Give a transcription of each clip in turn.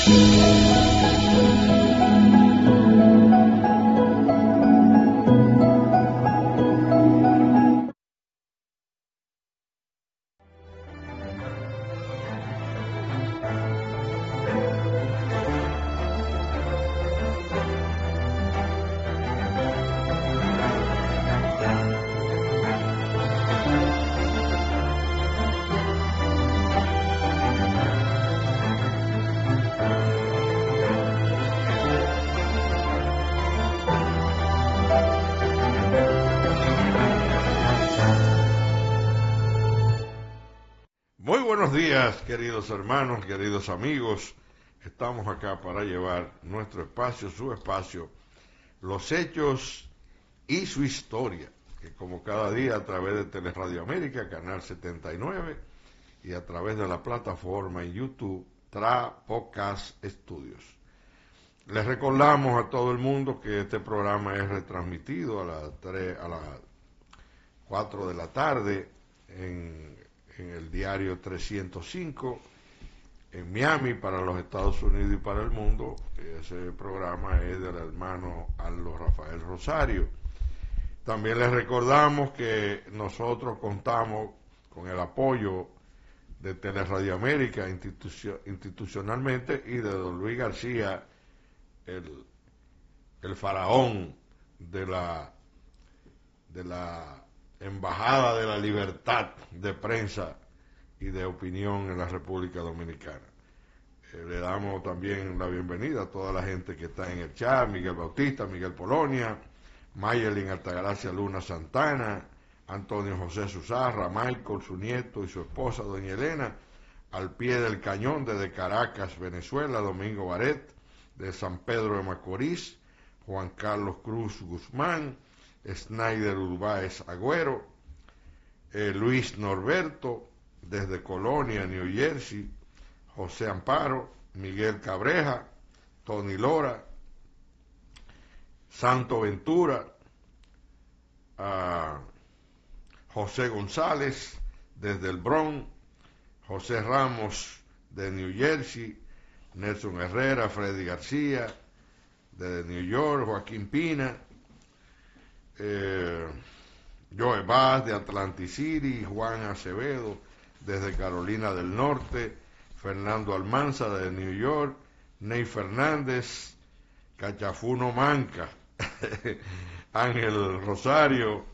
Buenos días, queridos hermanos, queridos amigos. Estamos acá para llevar nuestro espacio, su espacio, los hechos y su historia, que como cada día a través de Teleradio América, Canal 79, y a través de la plataforma en YouTube, Podcast Studios. Les recordamos a todo el mundo que este programa es retransmitido a las 4 de la tarde en el diario 305 en Miami para los Estados Unidos y para el mundo. Ese programa es del hermano Aldo Rafael Rosario. También les recordamos que nosotros contamos con el apoyo de Teleradio América institucionalmente y de don Luis García, el faraón de la Embajada de la Libertad de Prensa y de Opinión en la República Dominicana. Le damos también la bienvenida a toda la gente que está en el chat: Miguel Bautista, Miguel Polonia, Mayelin Altagracia Luna Santana, Antonio José Susarra, Michael, su nieto y su esposa doña Elena, al pie del cañón desde Caracas, Venezuela, Domingo Baret, de San Pedro de Macorís, Juan Carlos Cruz Guzmán, Snyder Urbáez Agüero, Luis Norberto, desde Colonia, New Jersey, José Amparo, Miguel Cabreja, Tony Lora, Santo Ventura, José González, desde el Bronx, José Ramos, de New Jersey, Nelson Herrera, Freddy García, desde New York, Joaquín Pina, Joe Vaz de Atlantic City, Juan Acevedo desde Carolina del Norte, Fernando Almanza de New York, Ney Fernández, Cachafuno Manca, Ángel Rosario,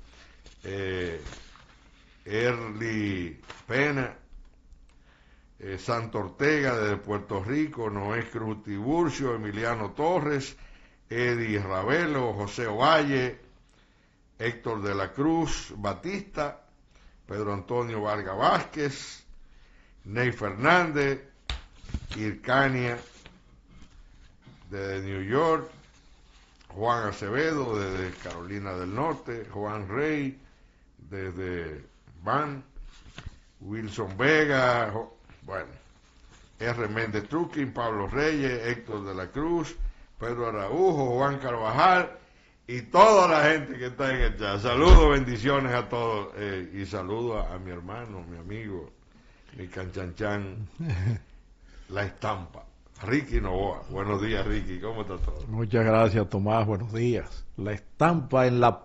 Erly Pena, Santo Ortega desde Puerto Rico, Noé Cruz Tiburcio, Emiliano Torres, Eddie Ravelo, José Ovalle, Héctor de la Cruz Batista, Pedro Antonio Vargas Vázquez, Ney Fernández, Ircania desde New York, Juan Acevedo desde Carolina del Norte, Juan Rey desde Van, Wilson Vega, R. Méndez Truquín, Pablo Reyes, Héctor de la Cruz, Pedro Araujo, Juan Carvajal y toda la gente que está en el chat. Saludos, bendiciones a todos, y saludos a mi hermano, mi amigo, mi canchanchan, La Estampa, Ricky Novoa. Buenos días, Ricky, ¿cómo está todo? Muchas gracias, Tomás, buenos días. La Estampa en la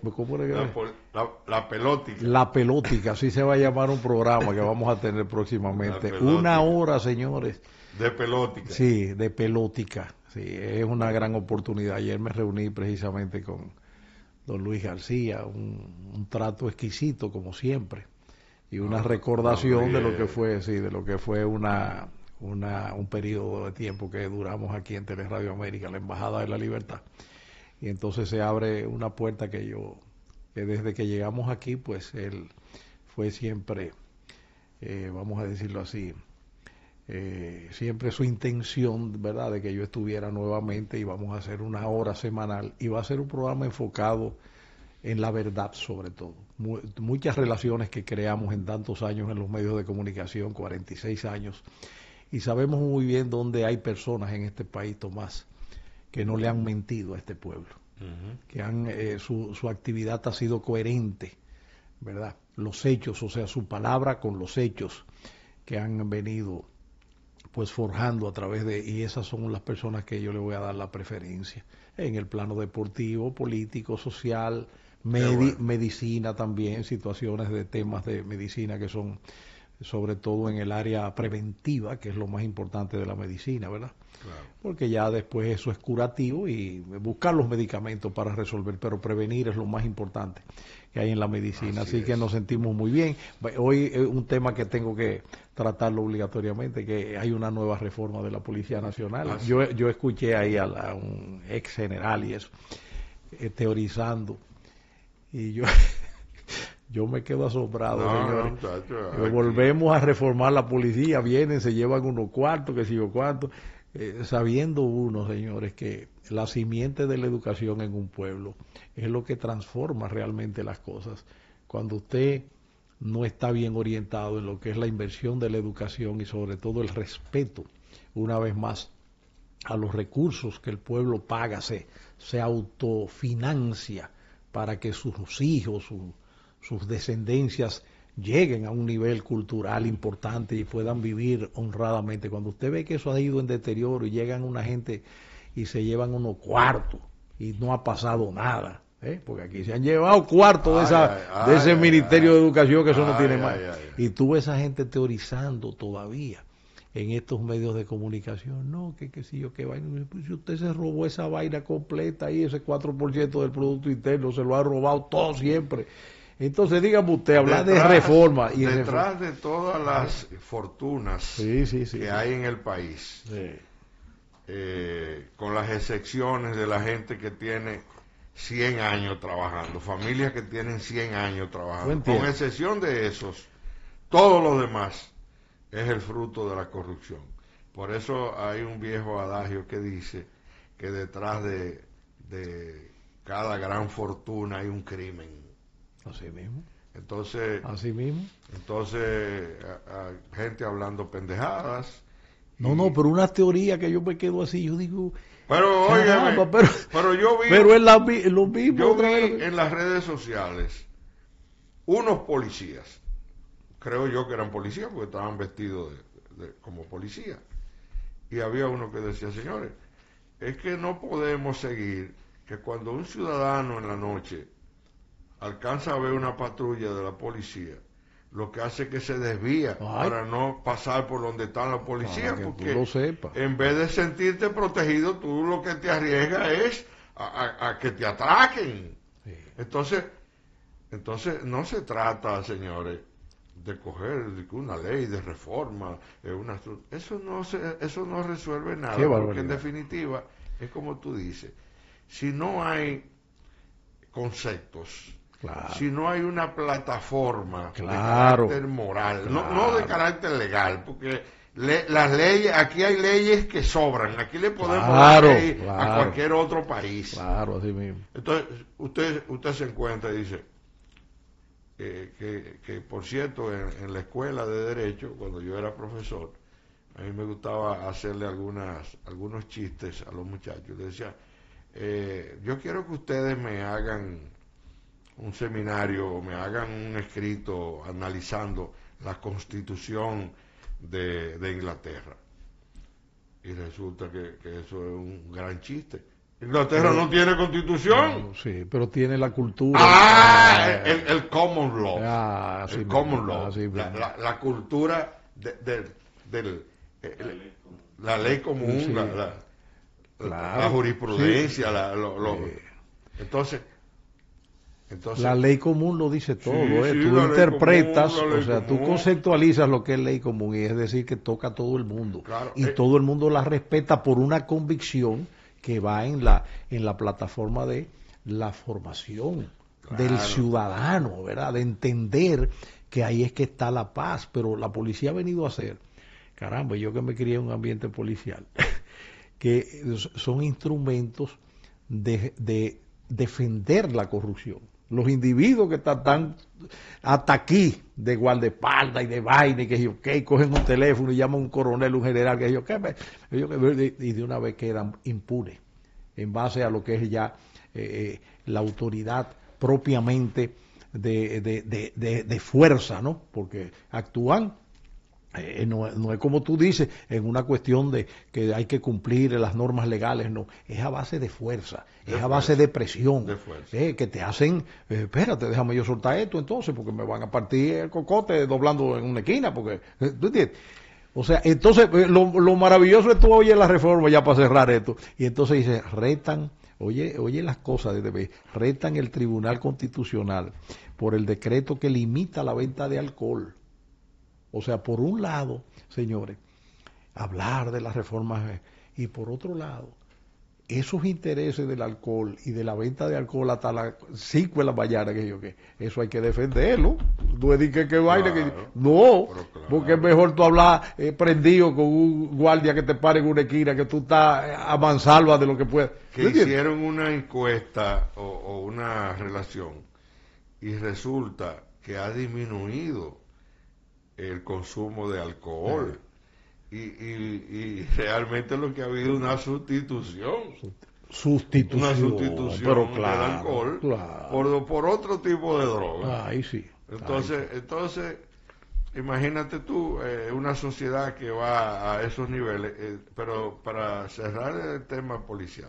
la pelótica. La pelótica, así se va a llamar un programa que vamos a tener próximamente. Una hora, señores. De pelótica. Sí, de pelótica. Sí, es una gran oportunidad. Ayer me reuní precisamente con don Luis García, un trato exquisito como siempre, y una recordación de lo que fue, sí, de lo que fue un periodo de tiempo que duramos aquí en Teleradio América, la Embajada de la Libertad. Y entonces se abre una puerta que desde que llegamos aquí, pues él fue siempre, vamos a decirlo así, siempre su intención, ¿verdad?, de que yo estuviera nuevamente, y vamos a hacer una hora semanal, y va a ser un programa enfocado en la verdad sobre todo. Muchas relaciones que creamos en tantos años en los medios de comunicación, 46 años, y sabemos muy bien dónde hay personas en este país, Tomás, que no le han mentido a este pueblo, que su actividad ha sido coherente, ¿verdad? Los hechos, o sea, su palabra con los hechos que han venido pues forjando a través de, y esas son las personas que yo le voy a dar la preferencia, en el plano deportivo, político, social, bueno. medicina también, situaciones de temas de medicina que son sobre todo en el área preventiva, que es lo más importante de la medicina, ¿verdad? Claro. Porque ya después eso es curativo y buscar los medicamentos para resolver, pero prevenir es lo más importante que hay en la medicina. Así que nos sentimos muy bien. Hoy es un tema que tengo que tratarlo obligatoriamente, que hay una nueva reforma de la Policía Nacional. Yo escuché ahí a un ex general y eso, teorizando, y yo me quedo asombrado, señores. Volvemos a reformar la policía, vienen, se llevan unos cuartos, que si yo cuánto, sabiendo uno, señores, que la simiente de la educación en un pueblo es lo que transforma realmente las cosas. Cuando usted no está bien orientado en lo que es la inversión de la educación y sobre todo el respeto, una vez más, a los recursos que el pueblo paga, se autofinancia para que sus hijos, sus descendencias lleguen a un nivel cultural importante y puedan vivir honradamente. Cuando usted ve que eso ha ido en deterioro y llegan una gente y se llevan unos cuartos y no ha pasado nada, porque aquí se han llevado cuartos de ese Ministerio de Educación, que eso no tiene más. Y tú ves a esa gente teorizando todavía en estos medios de comunicación, no, que si yo, qué vaina, pues si usted se robó esa vaina completa y ese 4% del Producto Interno, se lo ha robado todo siempre. Entonces, dígame usted, hablar de reforma. Y detrás de todas las fortunas que hay en el país, con las excepciones de la gente que tiene 100 años trabajando, familias que tienen 100 años trabajando, con excepción de esos, todo lo demás es el fruto de la corrupción. Por eso hay un viejo adagio que dice que detrás de cada gran fortuna hay un crimen. Así mismo. Entonces, así mismo. Entonces, gente hablando pendejadas. No, pero una teoría que yo me quedo así, yo digo, pero óigame, pero yo vi, pero es lo mismo. Yo vi en las redes sociales unos policías, creo yo que eran policías porque estaban vestidos como policías, y había uno que decía, señores, es que no podemos seguir que cuando un ciudadano en la noche alcanza a ver una patrulla de la policía, lo que hace es que se desvía para no pasar por donde están los policías, porque en vez de sentirte protegido, tú lo que te arriesgas es a que te atraquen. Entonces no se trata, señores, de coger una ley de reforma, eso no resuelve nada, porque en definitiva es como tú dices, si no hay conceptos, si no hay una plataforma de carácter moral, no de carácter legal, porque las leyes, aquí hay leyes que sobran, aquí le podemos dar ley a cualquier otro país. Así mismo. Entonces usted se encuentra y dice que por cierto en la escuela de Derecho, cuando yo era profesor, a mí me gustaba hacerle algunos chistes a los muchachos. Les decía, yo quiero que ustedes me hagan un seminario, me hagan un escrito analizando la Constitución de Inglaterra. Y resulta que eso es un gran chiste. Inglaterra no tiene constitución. Sí, pero tiene la cultura. El common law. El common law. La cultura la ley común, la jurisprudencia, entonces la ley común lo dice todo, tú interpretas, tú conceptualizas lo que es ley común, y es decir que toca a todo el mundo, y todo el mundo la respeta por una convicción que va en la plataforma de la formación del ciudadano, ¿verdad? De entender que ahí es que está la paz. Pero la policía ha venido a hacer, caramba, yo que me crié en un ambiente policial, que son instrumentos de defender la corrupción. Los individuos que están hasta aquí de guardaespaldas y de vaina y que yo cogen un teléfono y llaman a un coronel, un general, que yo y de una vez quedan impunes en base a lo que es ya la autoridad propiamente de fuerza, ¿no? Porque actúan No es como tú dices, en una cuestión de que hay que cumplir las normas legales, no, es a base de fuerza, es a base de presión, que te hacen, espérate, déjame yo soltar esto entonces, porque me van a partir el cocote doblando en una esquina, porque, ¿tú entiendes? O sea, entonces, lo maravilloso es tú oyes la reforma ya para cerrar esto, y entonces dice, retan, oye las cosas, retan el Tribunal Constitucional por el decreto que limita la venta de alcohol. O sea, por un lado, señores, hablar de las reformas y por otro lado, esos intereses del alcohol y de la venta de alcohol hasta las 5 de la mañana, que eso hay que defenderlo. No es que vaina que no, claro. Porque es mejor tú hablar prendido con un guardia que te pare en una esquina, que tú estás a mansalva de lo que puedes. Que hicieron una encuesta o una relación y resulta que ha disminuido el consumo de alcohol y realmente lo que ha habido una sustitución una sustitución pero claro, del alcohol por otro tipo de droga. Sí. Entonces imagínate tú una sociedad que va a esos niveles, pero para cerrar el tema policial,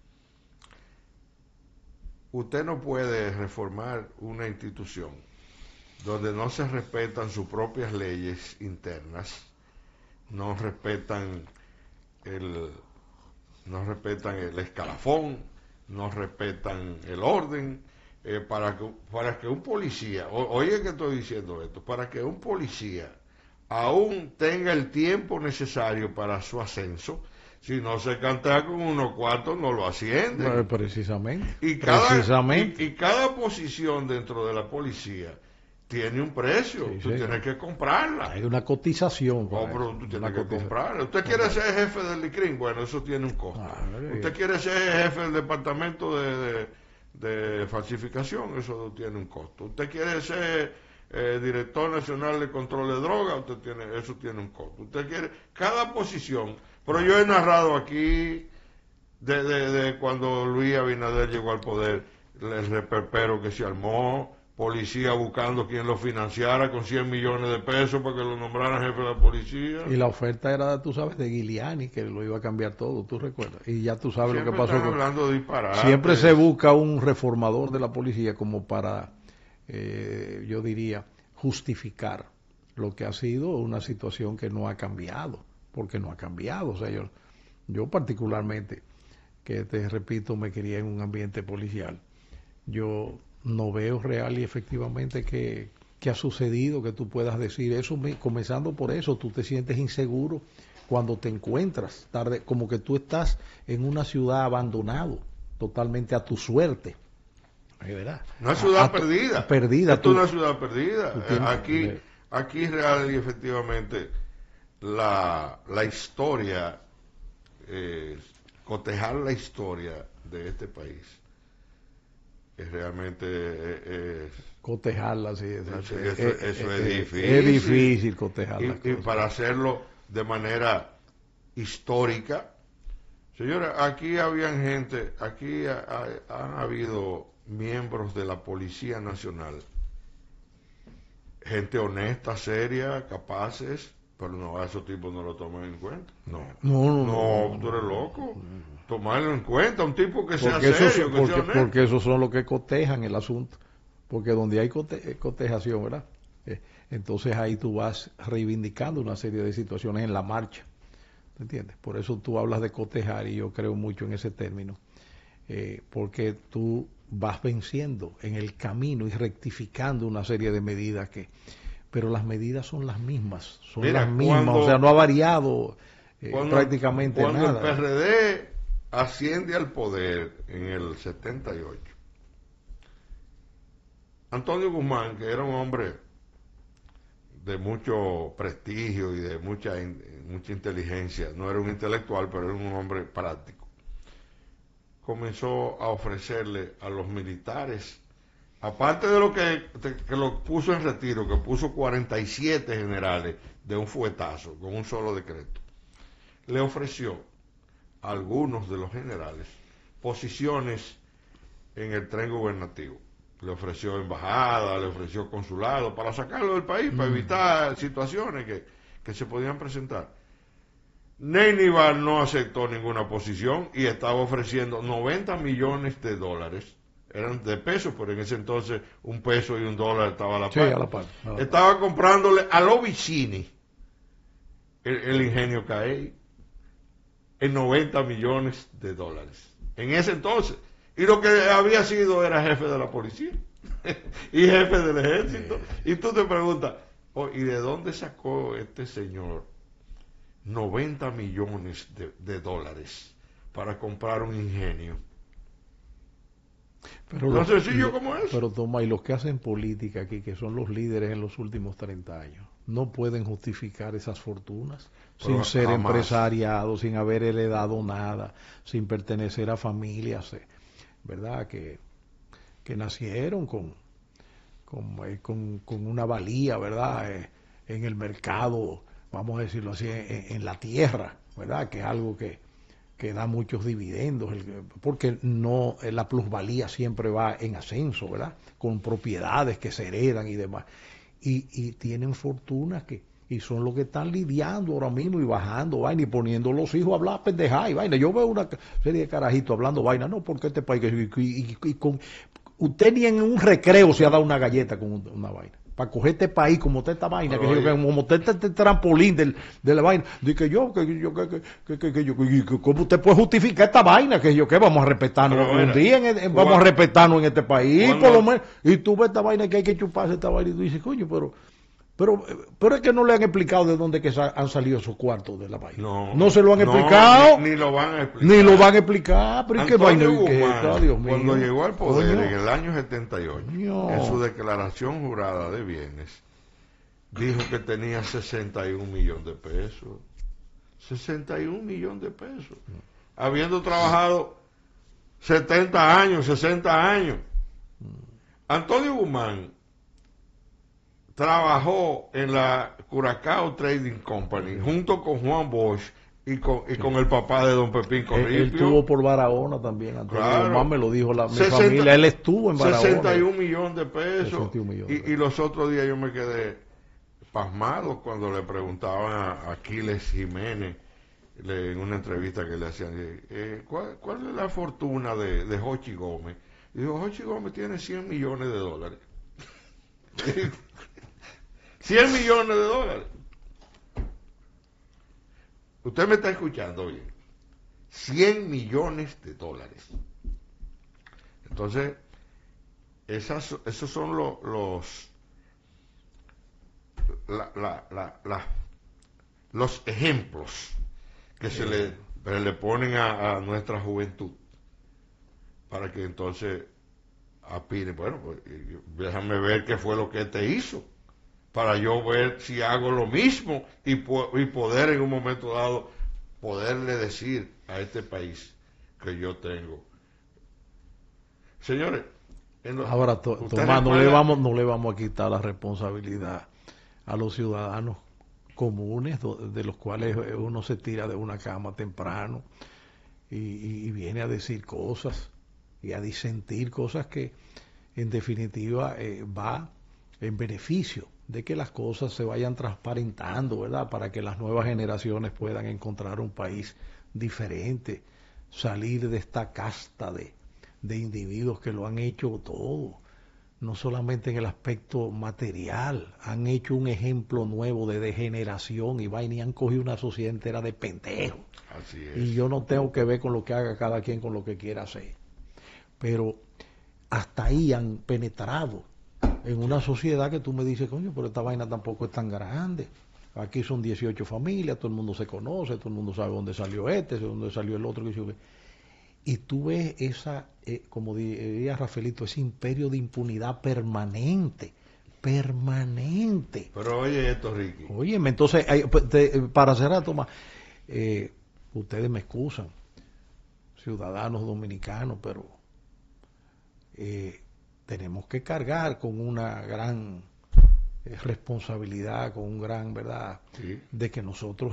usted no puede reformar una institución donde no se respetan sus propias leyes internas, no respetan el escalafón, no respetan el orden, para que un policía, oye que estoy diciendo esto, para que un policía aún tenga el tiempo necesario para su ascenso, si no se canta con unos cuartos no lo ascienden. Precisamente. Y cada posición dentro de la policía tiene un precio, tú tienes que comprarla. Hay una cotización. Pero tú tienes que comprarla. Usted quiere ser jefe del ICRIM, bueno, eso tiene un costo. Usted quiere ser jefe del departamento de falsificación, eso tiene un costo. Usted quiere ser director nacional de control de drogas, eso tiene un costo. Usted quiere, cada posición, pero yo he narrado aquí de cuando Luis Abinader llegó al poder, el reperpero que se armó, policía buscando quien lo financiara con 100 millones de pesos para que lo nombraran jefe de la policía. Y la oferta era, tú sabes, de Giuliani, que lo iba a cambiar todo, tú recuerdas. Y ya tú sabes siempre lo que pasó. Están hablando de disparates. Siempre se busca un reformador de la policía como para, yo diría, justificar lo que ha sido una situación que no ha cambiado, porque no ha cambiado. O sea, yo particularmente, que te repito, me crié en un ambiente policial, yo no veo real y efectivamente que ha sucedido, que tú puedas decir eso. Comenzando por eso, tú te sientes inseguro cuando te encuentras tarde, como que tú estás en una ciudad abandonado, totalmente a tu suerte. ¿Verdad? Una ciudad perdida. Esto es una ciudad perdida. Aquí real y efectivamente la historia, cotejar la historia de este país es realmente cotejarla, sí. Eso es difícil. Es difícil cotejarla. Y para hacerlo de manera histórica, señora, aquí habían gente, aquí han habido miembros de la Policía Nacional, gente honesta, seria, capaces, pero no, a esos tipos no lo toman en cuenta. No, tú eres loco. Tomarlo en cuenta, un tipo que sea serio, que sea honesto. Porque esos son los que cotejan el asunto. Porque donde hay cotejación, ¿verdad? Entonces ahí tú vas reivindicando una serie de situaciones en la marcha. ¿Me entiendes? Por eso tú hablas de cotejar y yo creo mucho en ese término. Porque tú vas venciendo en el camino y rectificando una serie de medidas pero las medidas son las mismas, o sea, no ha variado prácticamente nada. Cuando el PRD asciende al poder en el 78, Antonio Guzmán, que era un hombre de mucho prestigio y de mucha inteligencia, no era un intelectual, pero era un hombre práctico, comenzó a ofrecerle a los militares, aparte de lo que lo puso en retiro, que puso 47 generales de un fuetazo, con un solo decreto, le ofreció a algunos de los generales posiciones en el tren gubernativo. Le ofreció embajada, le ofreció consulado, para sacarlo del país, para evitar situaciones que se podían presentar. Neinival no aceptó ninguna posición y estaba ofreciendo 90 millones de dólares. Eran de pesos, pero en ese entonces un peso y un dólar estaba a la par. Sí, a la par. Estaba comprándole a los Vicini el ingenio CAEI en 90 millones de dólares. En ese entonces. Y lo que había sido era jefe de la policía y jefe del ejército. Y tú te preguntas, oh, ¿y de dónde sacó este señor 90 millones de dólares para comprar un ingenio? Pero tan sencillo como eso. Pero toma, y los que hacen política aquí, que son los líderes en los últimos 30 años, no pueden justificar esas fortunas Pero sin ser jamás. empresariados, sin haber heredado nada, sin pertenecer a familias, ¿verdad? Que nacieron con una valía, ¿verdad? En el mercado, vamos a decirlo así, en la tierra, ¿verdad? Que es algo que da muchos dividendos, porque no la plusvalía siempre va en ascenso, ¿verdad? Con propiedades que se heredan y demás. Y tienen fortunas y son los que están lidiando ahora mismo y bajando vaina y poniendo los hijos a hablar pendejada y vaina. Yo veo una serie de carajitos hablando vaina, no, porque este país usted ni en un recreo se ha dado una galleta con una vaina. Para coger este país como usted esta vaina, como usted este trampolín de la vaina, de que ¿cómo usted puede justificar esta vaina? Que vamos a respetarnos un día, vamos a respetarnos en este país, por lo menos. Y tú ves esta vaina que hay que chuparse esta vaina y tú dices, coño, pero es que no le han explicado de dónde que han salido esos cuartos de la vaina. No se lo han explicado. Ni lo van a explicar. Ni lo van a explicar. Pero Antonio ¿qué vaina? Guzmán, Dios mío. cuando llegó al poder Coño. en el año 78, en su declaración jurada de bienes, dijo que tenía 61 millones de pesos. 61 millones de pesos. Habiendo trabajado 70 años, 60 años. Antonio Guzmán trabajó en la Curacao Trading Company junto con Juan Bosch y con el papá de don Pepín Corripio. Él estuvo por Barahona también, Antonio. Claro. Guzmán me lo dijo mi familia, él estuvo en Barahona. 61 millones de pesos. 61 millones. Y los otros días yo me quedé pasmado cuando le preguntaban a Aquiles Jiménez en una entrevista que le hacían, ¿cuál es la fortuna de Jochi Gómez? Y dijo, Jochi Gómez tiene 100 millones de dólares. 100 millones de dólares. Usted me está escuchando bien. 100 millones de dólares. Entonces, esos son los ejemplos que se le ponen a nuestra juventud para que entonces opine, bueno, pues déjame ver qué fue lo que te hizo, para yo ver si hago lo mismo y poder en un momento dado poderle decir a este país que yo tengo. Señores, ahora Tomás, no le vamos a quitar la responsabilidad a los ciudadanos comunes de los cuales uno se tira de una cama temprano y viene a decir cosas y a disentir cosas que en definitiva va en beneficio de que las cosas se vayan transparentando, ¿verdad? Para que las nuevas generaciones puedan encontrar un país diferente, salir de esta casta de individuos que lo han hecho todo, no solamente en el aspecto material, han hecho un ejemplo nuevo de degeneración y vaina y han cogido una sociedad entera de pendejos. Así es. Y yo no tengo que ver con lo que haga cada quien con lo que quiera hacer. Pero hasta ahí han penetrado en una sociedad que tú me dices, coño, pero esta vaina tampoco es tan grande. Aquí son 18 familias, todo el mundo se conoce, todo el mundo sabe dónde salió este, dónde salió el otro. Y tú ves esa, como diría Rafaelito, ese imperio de impunidad permanente. Pero oye esto, Ricky. Óyeme, entonces, para cerrar, Tomás, ustedes me excusan, ciudadanos dominicanos, pero tenemos que cargar con una gran responsabilidad, con un gran, ¿verdad?, Sí. de que nosotros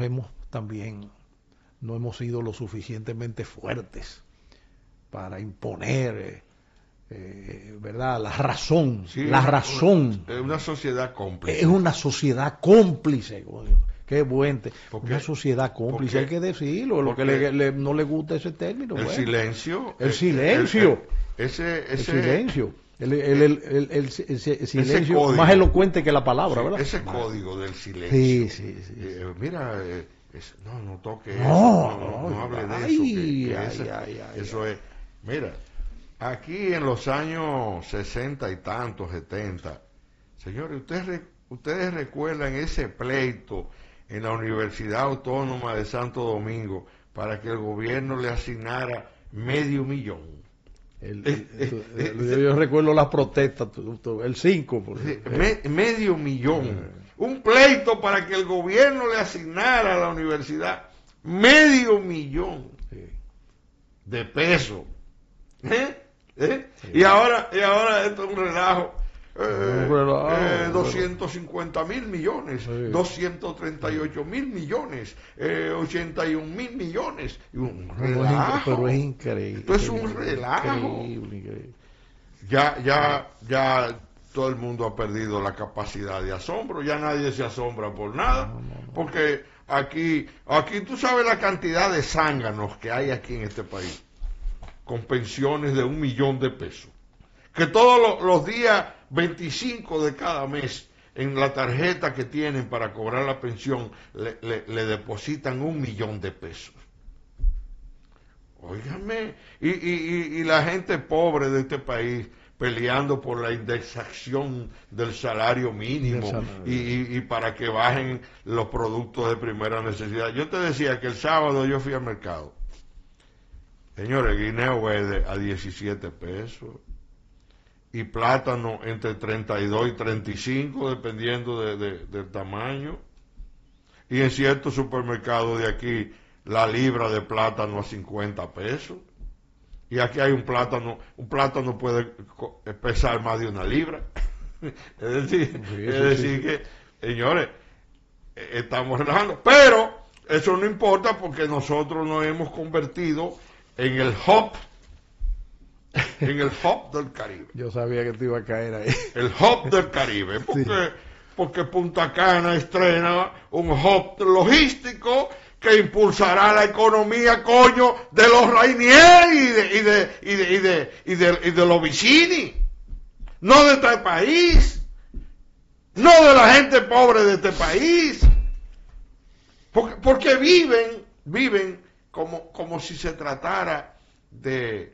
no hemos sido lo suficientemente fuertes para imponer, ¿verdad?, la razón. Sí, la razón. Es una sociedad cómplice. Es una sociedad cómplice, Qué buen Porque, una sociedad cómplice, hay que decirlo. Lo que no le gusta ese término. El silencio. El silencio. El silencio. El silencio código, más elocuente que la palabra, ¿verdad? Ese código del silencio. Sí. Mira, no toque eso, no hable de eso. Eso es. Mira, aquí en los años 60 y tantos, 70, señores, ustedes recuerdan ese pleito en la Universidad Autónoma de Santo Domingo para que el gobierno le asignara $500,000. Yo recuerdo las protestas, el 5. $500,000. Un pleito para que el gobierno le asignara a la universidad $500,000 de pesos. Sí. Y ahora esto es un relajo. 250,000 millones, sí. 238,000 millones, 81,000 millones. Un relajo. Pero es increíble. Esto es un relajo. Increíble. Ya todo el mundo ha perdido la capacidad de asombro, ya nadie se asombra por nada, porque aquí tú sabes la cantidad de zánganos que hay aquí en este país, con pensiones de $1,000,000, que todos los días 25 de cada mes en la tarjeta que tienen para cobrar la pensión le depositan $1,000,000. Óigame, y la gente pobre de este país peleando por la indexación del salario mínimo y para que bajen los productos de primera necesidad. Yo te decía que el sábado yo fui al mercado. Señores, guineo verde a 17 pesos. Y plátano entre 32 y 35, dependiendo del tamaño. Y en ciertos supermercados de aquí, la libra de plátano a 50 pesos. Y aquí hay un plátano puede pesar más de 1 libra. Es decir que, señores, estamos relajando. Pero eso no importa porque nosotros nos hemos convertido en el hub del Caribe. Yo sabía que te iba a caer ahí. El hub del Caribe, porque Punta Cana estrena un hub logístico que impulsará la economía, coño, de los Rainier y de los Vicini, no de este país, no de la gente pobre de este país, porque viven como si se tratara de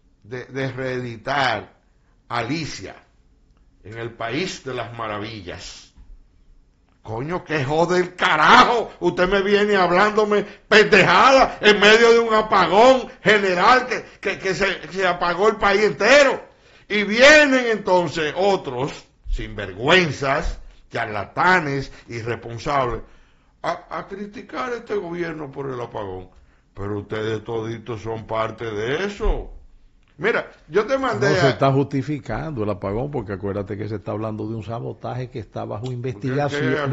reeditar Alicia en el País de las Maravillas. Coño, que jode el carajo. Usted me viene hablándome pendejada en medio de un apagón general que se apagó el país entero. Y vienen entonces otros sinvergüenzas, charlatanes, irresponsables, a criticar a este gobierno por el apagón. Pero ustedes toditos son parte de eso. Mira, yo te mandé... No se está justificando el apagón, porque acuérdate que se está hablando de un sabotaje que está bajo investigación,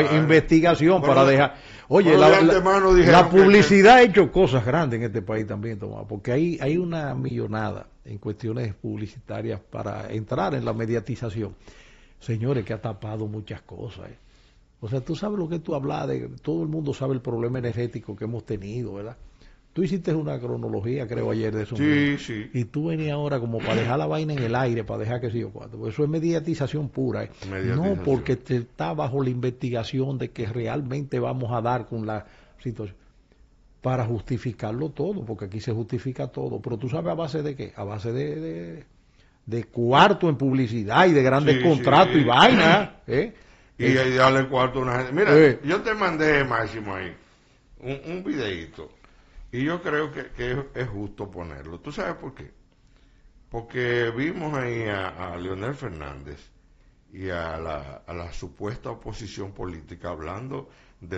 para dejar... Oye, la publicidad ha hecho cosas grandes en este país también, Tomás, porque hay una millonada en cuestiones publicitarias para entrar en la mediatización. Señores, que ha tapado muchas cosas. O sea, tú sabes lo que tú hablas, todo el mundo sabe el problema energético que hemos tenido, ¿verdad? Tú hiciste una cronología, creo, ayer de eso. Sí. Y tú venías ahora como para dejar la vaina en el aire, para dejar que sí o cuatro. Eso es mediatización pura. No porque te está bajo la investigación de que realmente vamos a dar con la situación. Para justificarlo todo, porque aquí se justifica todo. Pero tú sabes a base de qué? A base de cuarto en publicidad y de grandes contratos y vainas. Y darle cuarto a una gente. Mira, yo te mandé, Máximo, ahí un videíto. Y yo creo que es justo ponerlo. ¿Tú sabes por qué? Porque vimos ahí a Leonel Fernández y a la supuesta oposición política hablando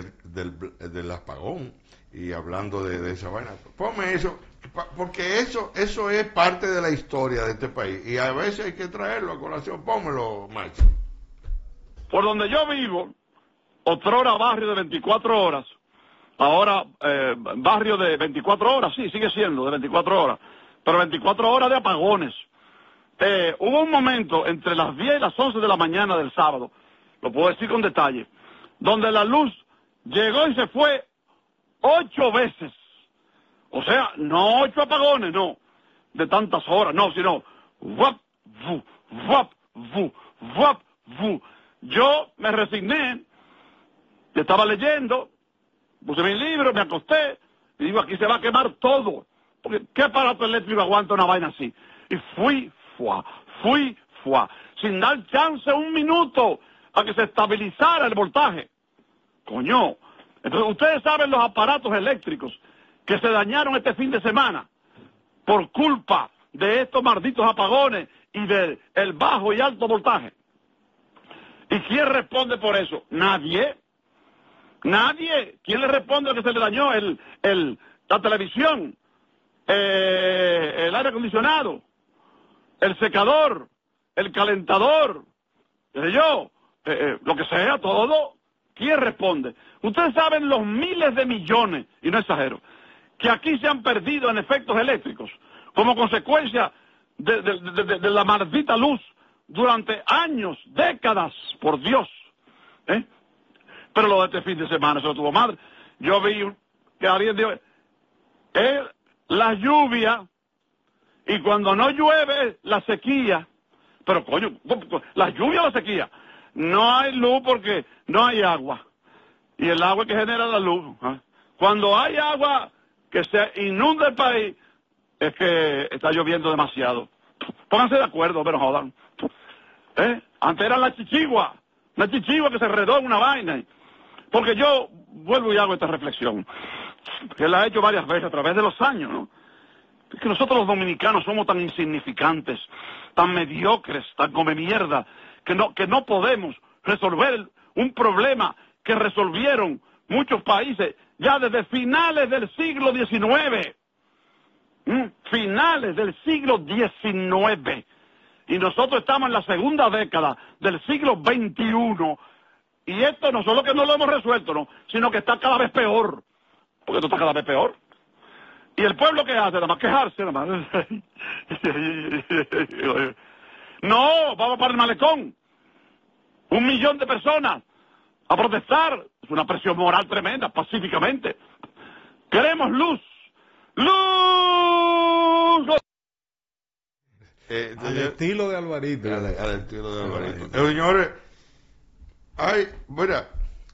del apagón y hablando de esa vaina. Ponme eso, porque eso es parte de la historia de este país. Y a veces hay que traerlo a colación. Pónmelo, Macho. Por donde yo vivo, otrora barrio de 24 horas. Ahora, barrio de 24 horas, sí, sigue siendo de 24 horas, pero 24 horas de apagones. Hubo un momento entre las 10 y las 11 de la mañana del sábado, lo puedo decir con detalle, donde la luz llegó y se fue 8 veces. O sea, no 8 apagones, no, de tantas horas, no, sino vap, vu, vap, vu, vap, vu. Yo me resigné, estaba leyendo, puse mi libro, me acosté, y digo, aquí se va a quemar todo. Porque, ¿qué aparato eléctrico aguanta una vaina así? Y fui, sin dar chance un minuto a que se estabilizara el voltaje. Coño, entonces ustedes saben los aparatos eléctricos que se dañaron este fin de semana por culpa de estos malditos apagones y del bajo y alto voltaje. ¿Y quién responde por eso? Nadie. Nadie. ¿Quién le responde a que se le dañó la televisión, el aire acondicionado, el secador, el calentador, lo que sea, todo? ¿Quién responde? Ustedes saben los miles de millones, y no exagero, que aquí se han perdido en efectos eléctricos como consecuencia de la maldita luz durante años, décadas, por Dios. Pero lo de este fin de semana se lo tuvo madre. Yo vi que alguien dijo, la lluvia, y cuando no llueve, la sequía. Pero coño, la lluvia o la sequía. No hay luz porque no hay agua. Y el agua es que genera la luz. Cuando hay agua que se inunda el país, es que está lloviendo demasiado. Pónganse de acuerdo, pero jodan. Antes era la chichigua que se enredó en una vaina. Porque yo vuelvo y hago esta reflexión, que la he hecho varias veces a través de los años, ¿no? Es que nosotros los dominicanos somos tan insignificantes, tan mediocres, tan come mierda, que no podemos resolver un problema que resolvieron muchos países ya desde finales del siglo XIX. Finales del siglo XIX. Y nosotros estamos en la segunda década del siglo XXI. Y esto no solo que no lo hemos resuelto, no, sino que está cada vez peor. Porque esto está cada vez peor. Y el pueblo, ¿qué hace? Nada más quejarse, nada más. No, vamos para el malecón. 1 millón de personas a protestar. Es una presión moral tremenda, pacíficamente. Queremos luz. ¡Luz! Al estilo de Alvarito. Al estilo de Alvarito. Señores, mira,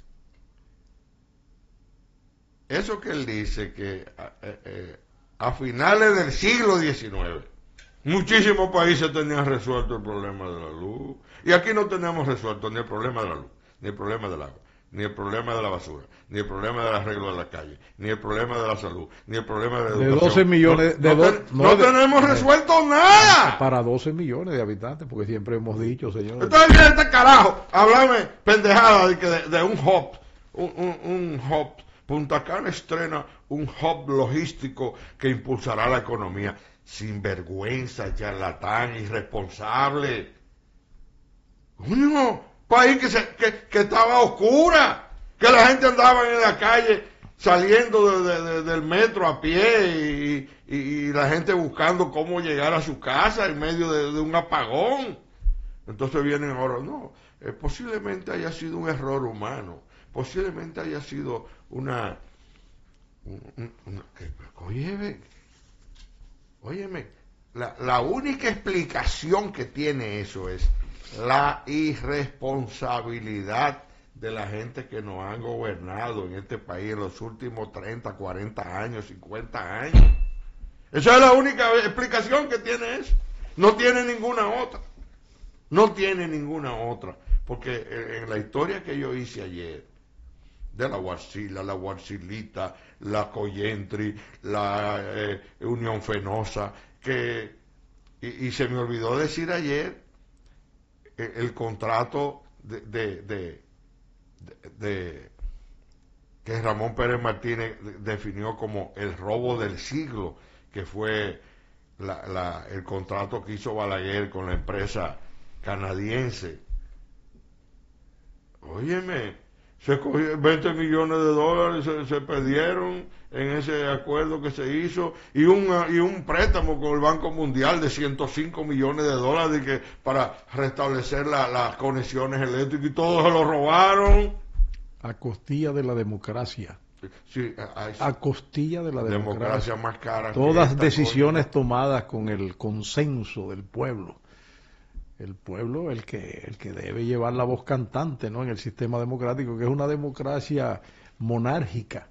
eso que él dice que a finales del siglo XIX muchísimos países tenían resuelto el problema de la luz, y aquí no tenemos resuelto ni el problema de la luz, ni el problema del agua, ni el problema de la basura, ni el problema del arreglo de la calle, ni el problema de la salud, ni el problema de la educación. De 12 millones no tenemos resuelto nada. Para 12 millones de habitantes, porque siempre hemos dicho, señor. Entonces viene este carajo, háblame pendejada de un hub, un hub. Punta Cana estrena un hub logístico que impulsará la economía. Sinvergüenza, charlatán, irresponsable. País que estaba oscura, que la gente andaba en la calle saliendo del metro a pie y la gente buscando cómo llegar a su casa en medio de un apagón. Entonces vienen ahora, posiblemente haya sido un error humano, posiblemente haya sido óyeme, la única explicación que tiene eso es la irresponsabilidad de la gente que nos han gobernado en este país en los últimos 30, 40 años, 50 años. Esa es la única explicación que tiene eso. No tiene ninguna otra. No tiene ninguna otra. Porque en la historia que yo hice ayer, de la Guarcila, la Guarcilita, la Coyentri, la Unión Fenosa, y se me olvidó decir ayer el contrato que Ramón Pérez Martínez definió como el robo del siglo, que fue el contrato que hizo Balaguer con la empresa canadiense. Óyeme, se cogió 20 millones de dólares, se perdieron en ese acuerdo que se hizo, y un préstamo con el Banco Mundial de 105 millones de dólares para restablecer las conexiones eléctricas, y todos se lo robaron. a costilla de la democracia. Sí, A costilla de la democracia. más cara. Todas decisiones tomadas con el consenso del pueblo. El pueblo el que debe llevar la voz cantante, ¿no?, en el sistema democrático, que es una democracia monárquica.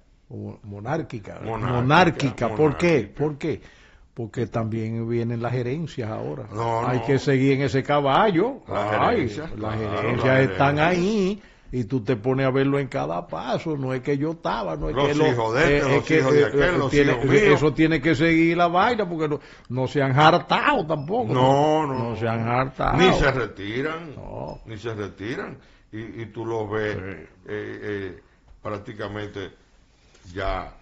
¿Por qué? Porque también vienen las gerencias ahora. Hay que seguir en ese caballo. Las gerencias están ahí. Y tú te pones a verlo en cada paso. No es que yo estaba, no es los que hijos de este, los hijos de aquel, los hijos míos. Eso tiene que seguir la vaina, porque no se han hartado tampoco. No se han hartado. Ni se retiran. No. Ni se retiran. Y tú los ves prácticamente ya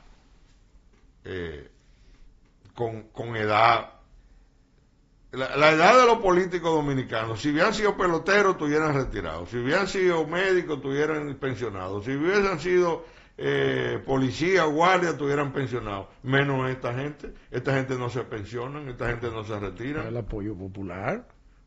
con edad. La edad de los políticos dominicanos, si hubieran sido peloteros, estuvieran retirados; si hubieran sido médicos, estuvieran pensionados; si hubiesen sido policía o guardia, estuvieran pensionados. Menos esta gente no se pensionan, esta gente no se retira. El apoyo popular,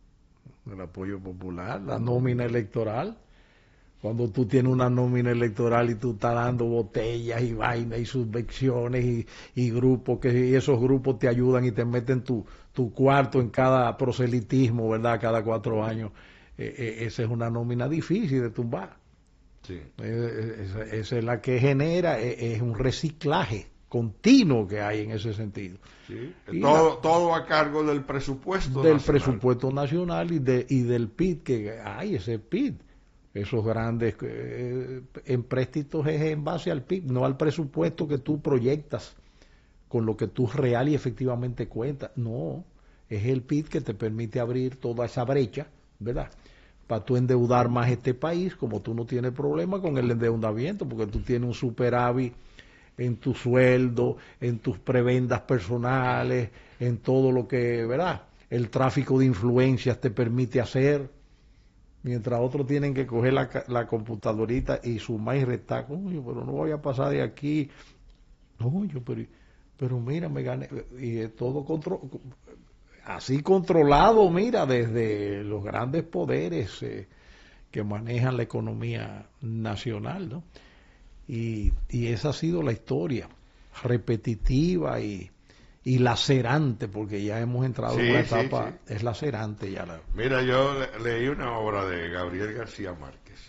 la nómina electoral. Cuando tú tienes una nómina electoral y tú estás dando botellas y vainas y subvenciones y grupos, y esos grupos te ayudan y te meten tu cuarto en cada proselitismo, ¿verdad?, cada 4 años. Esa es una nómina difícil de tumbar. Sí. Esa es la que genera, es un reciclaje continuo que hay en ese sentido. Sí. Todo a cargo del presupuesto nacional y del PIB que hay, ese PIB. Esos grandes empréstitos es en base al PIB, no al presupuesto que tú proyectas con lo que tú real y efectivamente cuentas. No, es el PIB que te permite abrir toda esa brecha, ¿verdad?, para tú endeudar más este país, como tú no tienes problema con el endeudamiento, porque tú tienes un superávit en tu sueldo, en tus prebendas personales, en todo lo que, ¿verdad?, el tráfico de influencias te permite hacer. Mientras otros tienen que coger la computadorita y sumar y restar. Coño, pero no voy a pasar de aquí. Coño, pero mira, me gané. Y es todo así controlado, mira, desde los grandes poderes que manejan la economía nacional, ¿no? Y esa ha sido la historia, repetitiva y lacerante, porque ya hemos entrado en una etapa, es lacerante ya. Mira, yo leí una obra de Gabriel García Márquez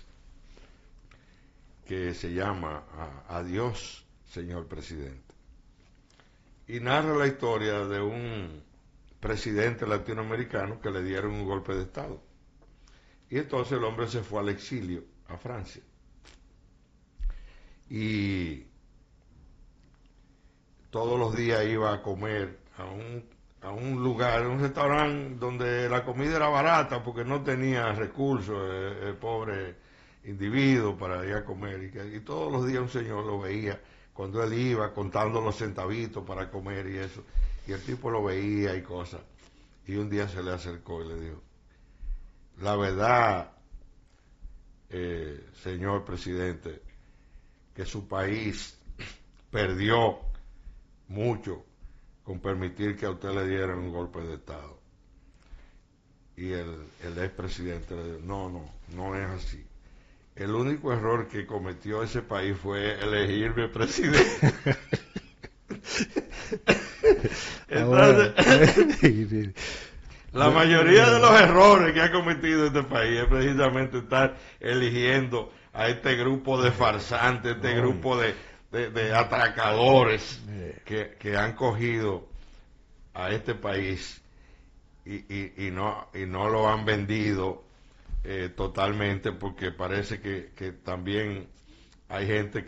que se llama Adiós, señor presidente, y narra la historia de un presidente latinoamericano que le dieron un golpe de estado, y entonces el hombre se fue al exilio a Francia, y todos los días iba a comer a un lugar, un restaurante donde la comida era barata porque no tenía recursos el pobre individuo para ir a comer, y todos los días un señor lo veía cuando él iba contando los centavitos para comer y eso, y el tipo lo veía y cosas, y un día se le acercó y le dijo: la verdad, señor presidente, que su país perdió mucho con permitir que a usted le dieran un golpe de estado. Y el expresidente le dijo: no es así. El único error que cometió ese país fue elegirme presidente. Entonces, la mayoría de los errores que ha cometido este país es precisamente estar eligiendo a este grupo de farsantes, este grupo de atracadores que han cogido a este país y no lo han vendido totalmente, porque parece que también hay gente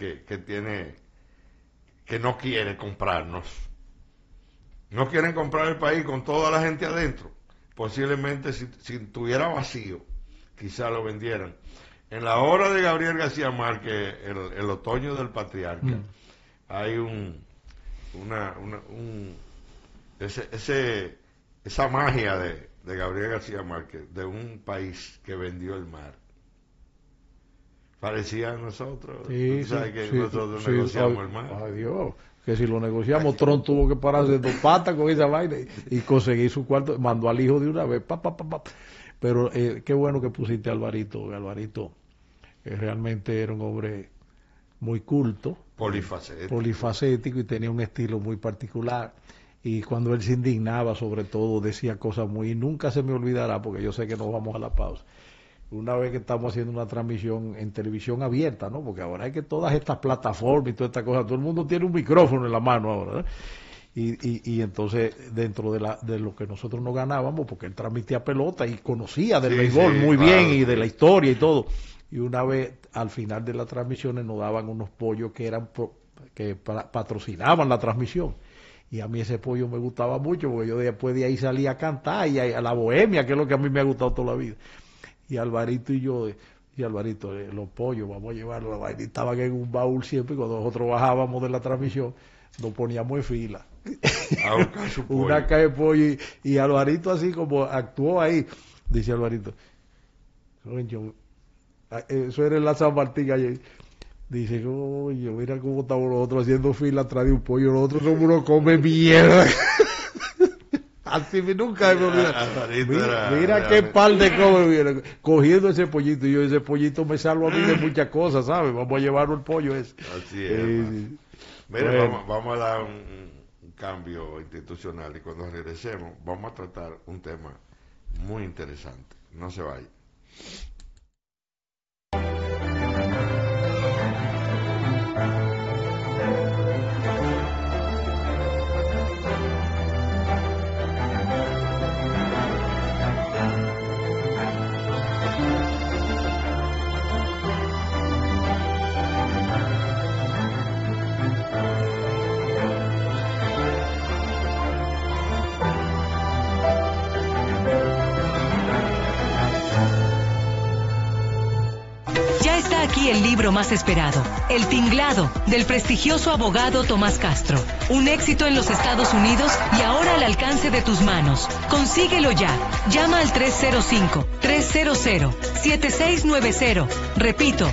que no quiere comprarnos. No quieren comprar el país con toda la gente adentro. Posiblemente si estuviera vacío, quizá lo vendieran. En la obra de Gabriel García Márquez, el otoño del patriarca, hay esa magia de Gabriel García Márquez, de un país que vendió el mar. Parecía a nosotros. Sí, ¿Tú sabes que nosotros negociamos el mar? Adiós. Que si lo negociamos, Tron tuvo que pararse 2 patas con esa vaina y conseguir su cuarto, mandó al hijo de una vez, Pero qué bueno que pusiste a Alvarito. Alvarito realmente era un hombre muy culto, polifacético y tenía un estilo muy particular. Y cuando él se indignaba, sobre todo, decía cosas muy... Y nunca se me olvidará, porque yo sé que nos vamos a la pausa. Una vez que estamos haciendo una transmisión en televisión abierta, ¿no? Porque ahora hay que todas estas plataformas y todas estas cosas, todo el mundo tiene un micrófono en la mano ahora, ¿no? Y entonces, dentro de lo que nosotros nos ganábamos, porque él transmitía pelota y conocía del béisbol muy bien y de la historia y todo. Y una vez, al final de las transmisiones, nos daban unos pollos que eran que patrocinaban la transmisión. Y a mí ese pollo me gustaba mucho, porque yo después de ahí salía a cantar y a la bohemia, que es lo que a mí me ha gustado toda la vida. Y Alvarito y yo, Alvarito, los pollos, vamos a llevarlo a la vaina. Estaban en un baúl siempre, y cuando nosotros bajábamos de la transmisión, nos poníamos en fila. Una caja de pollo, y Alvarito, así como actuó ahí, dice Alvarito, eso era en la San Martín ayer. Dice, oye, mira cómo estamos nosotros haciendo fila atrás de un pollo, nosotros somos unos come mierda. Así nunca me olvidé. Mira qué par de come, cogiendo ese pollito, y yo, ese pollito me salva a mí de muchas cosas, ¿sabes? Vamos a llevarlo el pollo ese. Así es. Mira, bueno, vamos a dar un cambio institucional, y cuando regresemos vamos a tratar un tema muy interesante. No se vaya. Aquí el libro más esperado, El Tinglado, del prestigioso abogado Tomás Castro. Un éxito en los Estados Unidos y ahora al alcance de tus manos. Consíguelo ya. Llama al 305-300-7690. Repito,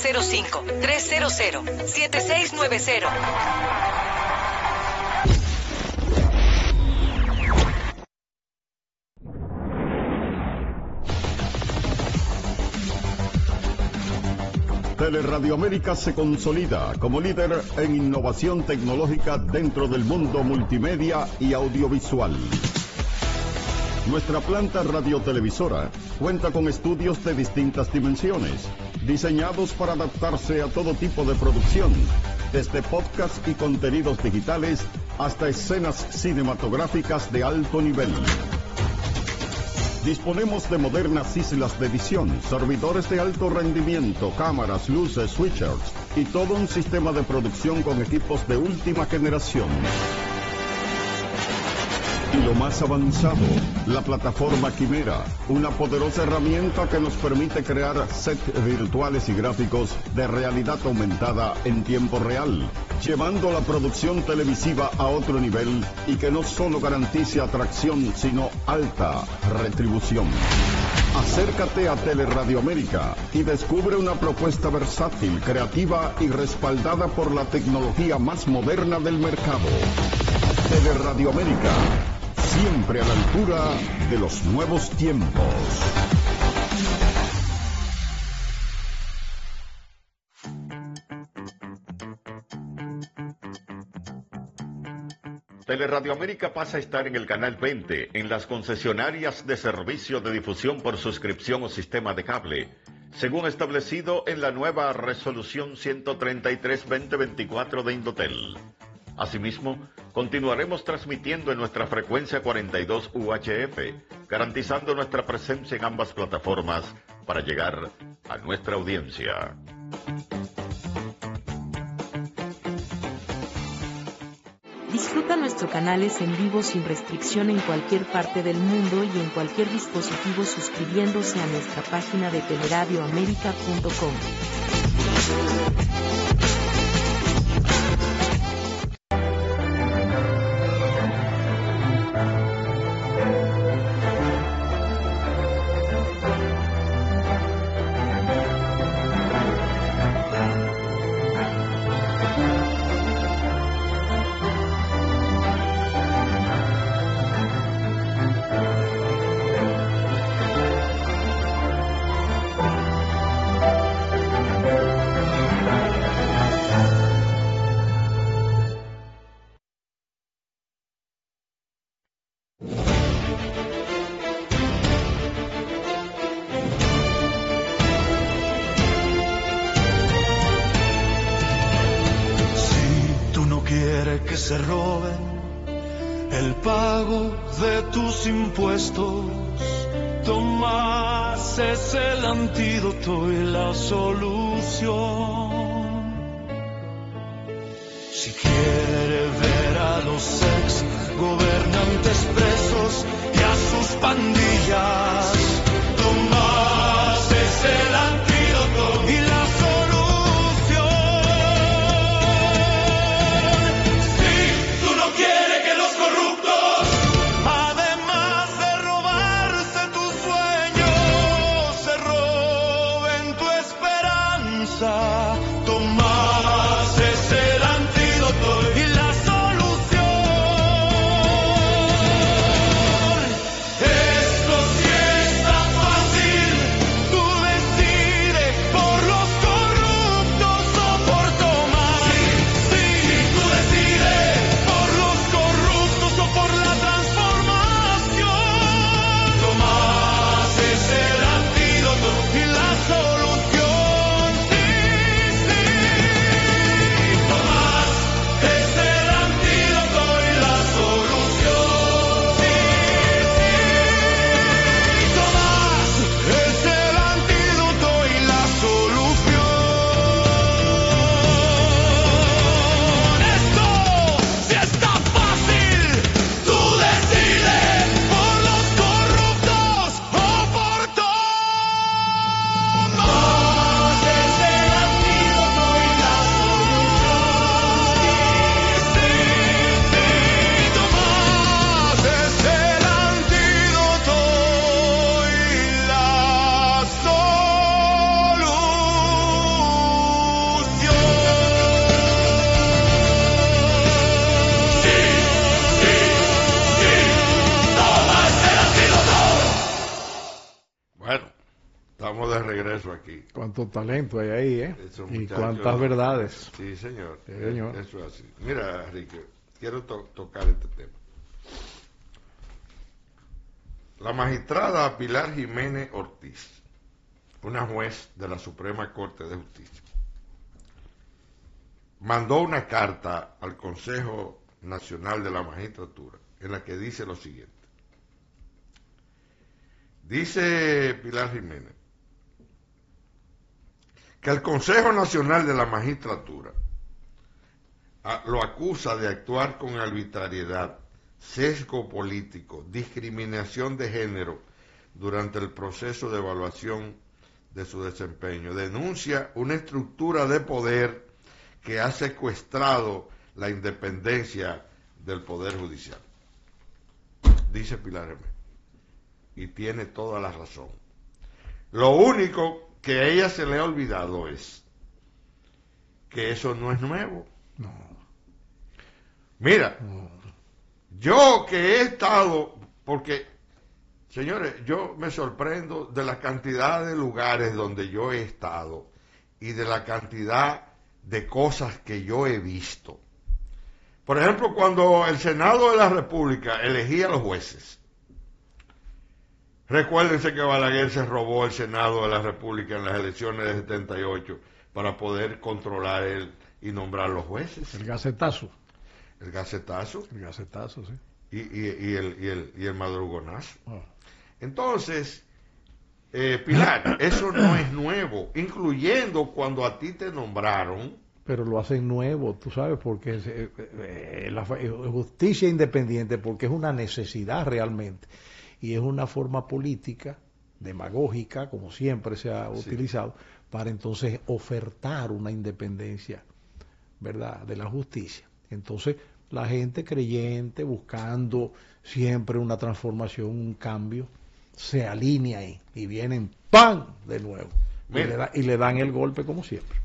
305-300-7690. Teleradio América se consolida como líder en innovación tecnológica dentro del mundo multimedia y audiovisual. Nuestra planta radiotelevisora cuenta con estudios de distintas dimensiones, diseñados para adaptarse a todo tipo de producción, desde podcast y contenidos digitales hasta escenas cinematográficas de alto nivel. Disponemos de modernas islas de edición, servidores de alto rendimiento, cámaras, luces, switchers y todo un sistema de producción con equipos de última generación. Y lo más avanzado, la plataforma Quimera, una poderosa herramienta que nos permite crear sets virtuales y gráficos de realidad aumentada en tiempo real, llevando la producción televisiva a otro nivel y que no solo garantice atracción, sino alta retribución. Acércate a Teleradio América y descubre una propuesta versátil, creativa y respaldada por la tecnología más moderna del mercado. Teleradio América, siempre a la altura de los nuevos tiempos. Teleradio América pasa a estar en el canal 20 en las concesionarias de servicio de difusión por suscripción o sistema de cable, según establecido en la nueva resolución 133-2024 de Indotel. Asimismo, continuaremos transmitiendo en nuestra frecuencia 42 UHF, garantizando nuestra presencia en ambas plataformas para llegar a nuestra audiencia. Disfruta nuestros canales en vivo sin restricción en cualquier parte del mundo y en cualquier dispositivo suscribiéndose a nuestra página de teleradioamerica.com. se roben el pago de tus impuestos. Tomás es el antídoto y la solución. Si quiere ver a los ex gobernantes presos y a sus pandillas, Tomás es el antídoto y la solución. Si tú no quieres que los corruptos, además de robarse tus sueños, se roben tu esperanza, Tomás es el antídoto y la solución. Esto sí está fácil, tú decides por los corruptos o por Tomás. Sí, tú decides por los corruptos o por la transformación. Tomás es el antídoto y la solución. Sí, Tomás es el antídoto y la solución. Tomás es el antídoto y la solución. Esto sí está fácil, tú decides por los corruptos o por Tomás. Es el antídoto y la solución. Tomás es el antídoto y la Bueno, estamos de regreso aquí. Cuánto talento hay ahí, ¿eh? Esos Y muchachos- cuántas verdades. Sí, señor. Sí, señor. Eso es así. Mira, Enrique, quiero tocar este tema. La magistrada Pilar Jiménez Ortiz, una juez de la Suprema Corte de Justicia, mandó una carta al Consejo Nacional de la Magistratura en la que dice lo siguiente. Dice Pilar Jiménez que el Consejo Nacional de la Magistratura lo acusa de actuar con arbitrariedad, sesgo político, discriminación de género durante el proceso de evaluación de su desempeño. Denuncia una estructura de poder que ha secuestrado la independencia del Poder Judicial. Dice Pilar Jiménez. Y tiene toda la razón. Lo único que a ella se le ha olvidado es que eso no es nuevo. No. Mira, yo que he estado, porque, señores, yo me sorprendo de la cantidad de lugares donde yo he estado y de la cantidad de cosas que yo he visto. Por ejemplo, cuando el Senado de la República elegía a los jueces, recuérdense que Balaguer se robó el Senado de la República en las elecciones de 78 para poder controlar él y nombrar los jueces. El gacetazo. El gacetazo. El gacetazo, sí. Y el madrugonazo. Oh. Entonces, Pilar, eso no es nuevo, incluyendo cuando a ti te nombraron. Pero lo hacen nuevo, tú sabes, porque la justicia independiente, porque es una necesidad realmente, y es una forma política, demagógica, como siempre se ha utilizado, para entonces ofertar una independencia, ¿verdad?, de la justicia. Entonces, la gente creyente, buscando siempre una transformación, un cambio, se alinea ahí, y vienen ¡pam!, de nuevo, y le dan el golpe como siempre.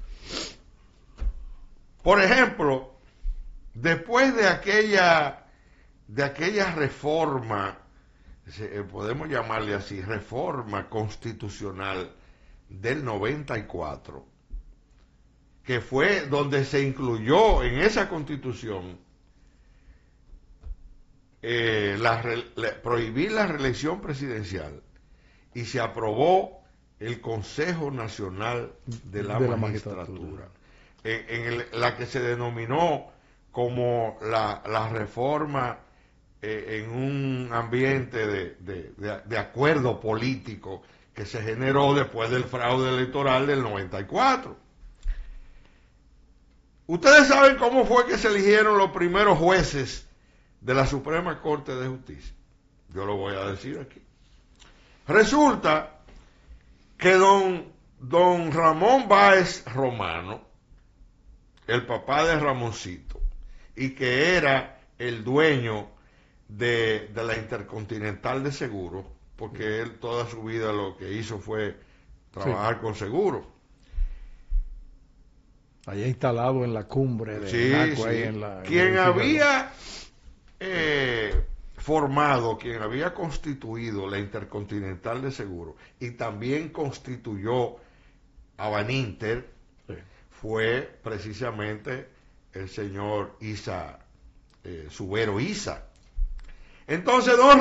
Por ejemplo, después de aquella reforma, podemos llamarle así, reforma constitucional del 94, que fue donde se incluyó en esa constitución prohibir la reelección presidencial, y se aprobó el Consejo Nacional de la Magistratura. En la que se denominó como la reforma en un ambiente de acuerdo político que se generó después del fraude electoral del 94. Ustedes saben cómo fue que se eligieron los primeros jueces de la Suprema Corte de Justicia. Yo lo voy a decir aquí. Resulta que don Ramón Báez Romano, el papá de Ramoncito, y que era el dueño de la Intercontinental de Seguros, porque él toda su vida lo que hizo fue trabajar con seguros. Allá instalado en la cumbre de Naco, ahí en la... Quien había formado, quien había constituido la Intercontinental de Seguros y también constituyó a Baninter, fue precisamente el señor Subero Isa. Entonces don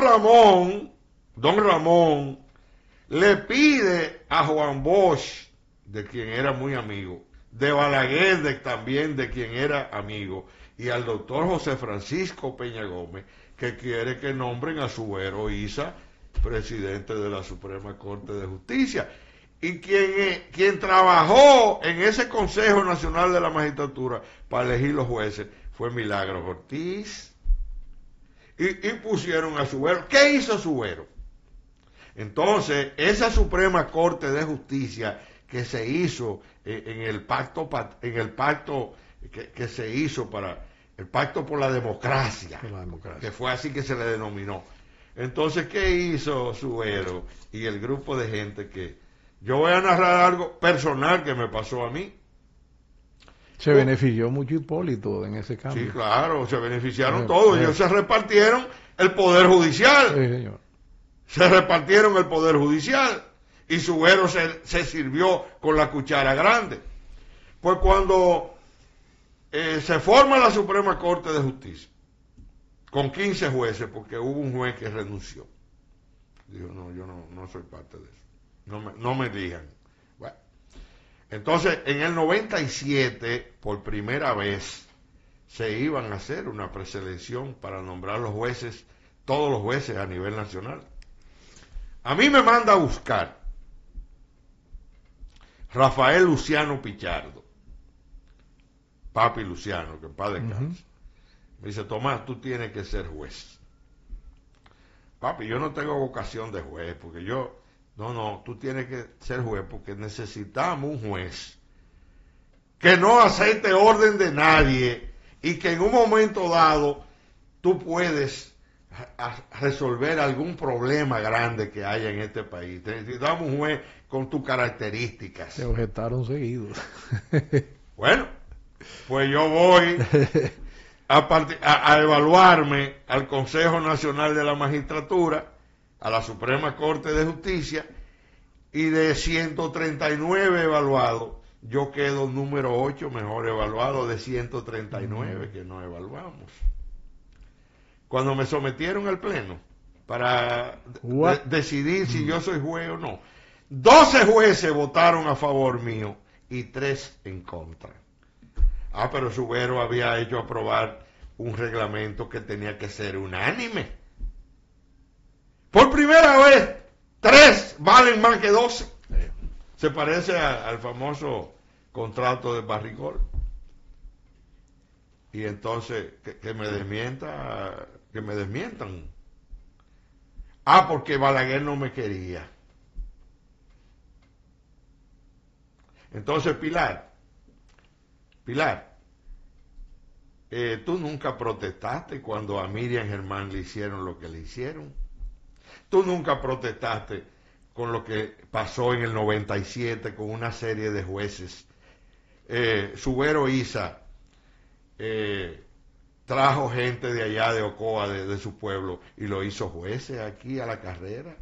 Ramón le pide a Juan Bosch, de quien era muy amigo, de Balaguer, también de quien era amigo, y al doctor José Francisco Peña Gómez, que quiere que nombren a Subero Isa presidente de la Suprema Corte de Justicia. Y quien trabajó en ese Consejo Nacional de la Magistratura para elegir los jueces fue Milagros Ortiz. Y pusieron a Subero. ¿Qué hizo Subero? Entonces, esa Suprema Corte de Justicia que se hizo en el pacto que se hizo para el pacto por la democracia, que fue así que se le denominó. Entonces, ¿qué hizo Subero y el grupo de gente que yo voy a narrar algo personal que me pasó a mí? Se benefició mucho Hipólito en ese cambio. Sí, claro, se beneficiaron todos. Ellos se repartieron el poder judicial. Sí, señor. Se repartieron el poder judicial. Y Subero se sirvió con la cuchara grande. Pues cuando se forma la Suprema Corte de Justicia, con 15 jueces, porque hubo un juez que renunció. Dijo, no, yo no soy parte de eso. No me digan. Bueno. Entonces, en el 97, por primera vez, se iban a hacer una preselección para nombrar los jueces, todos los jueces a nivel nacional. A mí me manda a buscar Rafael Luciano Pichardo, papi Luciano, que en paz descanse. Me dice, Tomás, tú tienes que ser juez. Papi, yo no tengo vocación de juez, porque no, tú tienes que ser juez porque necesitamos un juez que no acepte orden de nadie y que en un momento dado tú puedes resolver algún problema grande que haya en este país. Necesitamos un juez con tus características. Se objetaron seguidos. Bueno, pues yo voy a evaluarme al Consejo Nacional de la Magistratura, a la Suprema Corte de Justicia, y de 139 evaluados, yo quedo número 8 mejor evaluado de 139 que nos evaluamos. Cuando me sometieron al pleno para decidir si yo soy juez o no, 12 jueces votaron a favor mío y 3 en contra. Pero Subero había hecho aprobar un reglamento que tenía que ser unánime. Por primera vez, 3 valen más que 12. Se parece al famoso contrato de Barrigol. Y entonces, que me desmientan. Porque Balaguer no me quería. Entonces, Pilar, tú nunca protestaste cuando a Miriam Germán le hicieron lo que le hicieron. Tú nunca protestaste con lo que pasó en el 97 con una serie de jueces. Subero Isa trajo gente de allá de Ocoa, de su pueblo, y lo hizo jueces aquí a la carrera.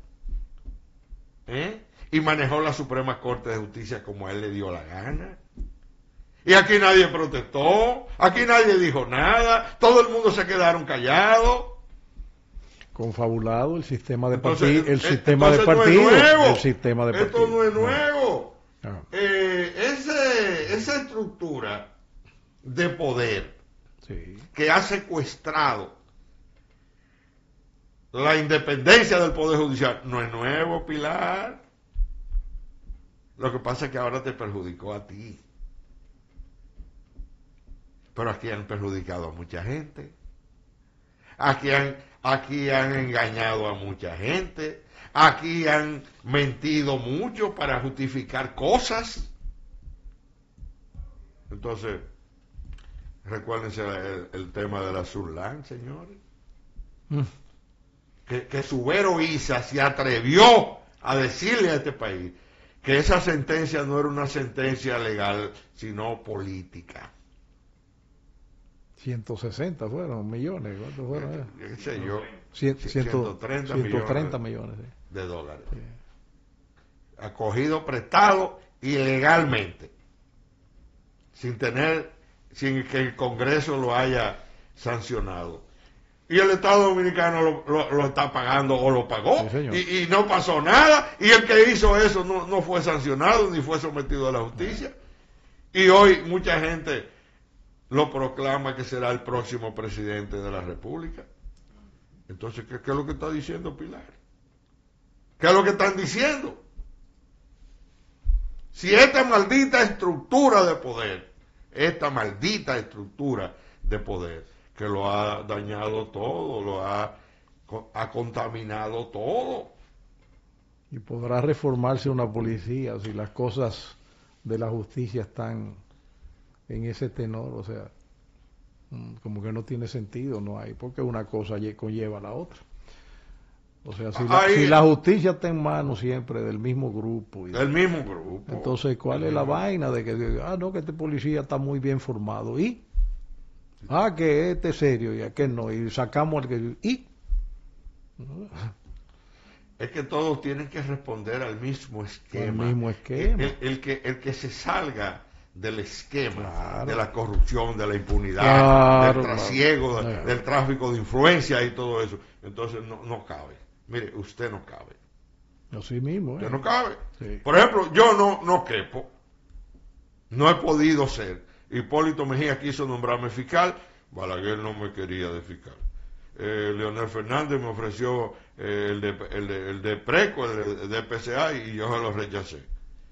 Y manejó la Suprema Corte de Justicia como a él le dio la gana. Y aquí nadie protestó, aquí nadie dijo nada, todo el mundo se quedaron callados. Confabulado el sistema de partido. El sistema de partido. Esto no es nuevo. Esa estructura de poder Sí. que ha secuestrado la independencia del Poder Judicial. No es nuevo, Pilar. Lo que pasa es que ahora te perjudicó a ti. Pero aquí han perjudicado a mucha gente. Aquí han engañado a mucha gente. Aquí han mentido mucho para justificar cosas. Entonces, recuérdense el tema de la Surlán, señores. Que Subero Isa se atrevió a decirle a este país que esa sentencia no era una sentencia legal, sino política. 160 fueron millones, ¿cuántos fueron? ¿Qué sé yo? 130 millones sí. de dólares. Sí. Acogido prestado ilegalmente, sin que el Congreso lo haya sancionado. Y el Estado Dominicano lo está pagando o lo pagó, y no pasó nada, y el que hizo eso no fue sancionado ni fue sometido a la justicia. Y hoy mucha gente lo proclama que será el próximo presidente de la República. Entonces, ¿qué es lo que está diciendo Pilar? ¿Qué es lo que están diciendo? Si esta maldita estructura de poder, que lo ha dañado todo, lo ha contaminado todo. Y podrá reformarse una policía si las cosas de la justicia están en ese tenor, o sea, como que no tiene sentido, no hay, porque una cosa conlleva a la otra. O sea, si la justicia está en manos siempre del mismo grupo. Mismo grupo. Entonces, ¿cuál es la vaina de que, no, que este policía está muy bien formado? ¿Y? Que este es serio y aquel no, y sacamos al que... ¿Y? Es que todos tienen que responder al mismo esquema. Al mismo esquema. El que se salga del esquema, claro, de la corrupción, de la impunidad, claro, del trasiego, claro, del tráfico de influencia y todo eso. Entonces no cabe. Mire, usted no cabe. Así mismo, Usted no cabe. Sí. Por ejemplo, yo no quepo. No he podido ser. Hipólito Mejía quiso nombrarme fiscal. Balaguer no me quería de fiscal. Leonel Fernández me ofreció el de Preco, el de PCA, y yo se lo rechacé.